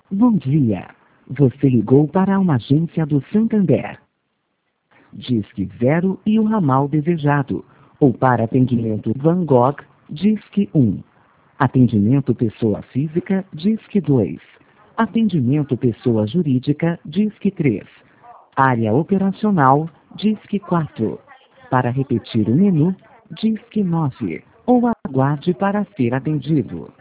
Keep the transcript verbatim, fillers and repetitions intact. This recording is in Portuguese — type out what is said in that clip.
Bom dia. Você ligou para uma agência do Santander. Disque zero e o ramal desejado. Ou para atendimento Van Gogh, Disque um. Atendimento pessoa física, Disque dois. Atendimento pessoa jurídica, Disque três. Área operacional, Disque quatro. Para repetir o menu, Disque nove. Ou aguarde para ser atendido.